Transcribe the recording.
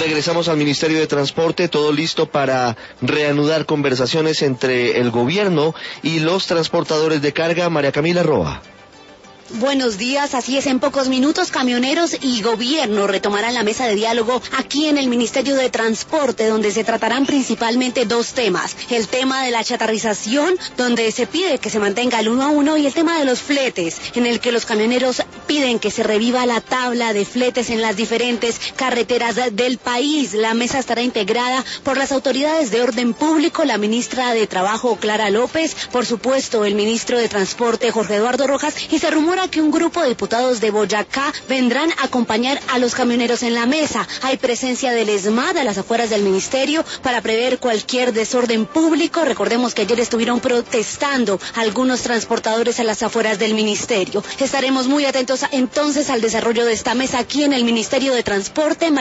Regresamos al Ministerio de Transporte, todo listo para reanudar conversaciones entre el gobierno y los transportadores de carga. María Camila Roa. Buenos días, así es, en pocos minutos camioneros y gobierno retomarán la mesa de diálogo aquí en el Ministerio de Transporte, donde se tratarán principalmente dos temas: el tema de la chatarrización, donde se pide que se mantenga el 1 a 1, y el tema de los fletes, en el que los camioneros piden que se reviva la tabla de fletes en las diferentes carreteras del país. La mesa estará integrada por las autoridades de orden público, la ministra de Trabajo Clara López, por supuesto el ministro de Transporte Jorge Eduardo Rojas, y se rumora que un grupo de diputados de Boyacá vendrán a acompañar a los camioneros en la mesa. Hay presencia del ESMAD a las afueras del ministerio para prever cualquier desorden público. Recordemos que ayer estuvieron protestando algunos transportadores a las afueras del ministerio. Estaremos muy atentos entonces al desarrollo de esta mesa aquí en el Ministerio de Transporte.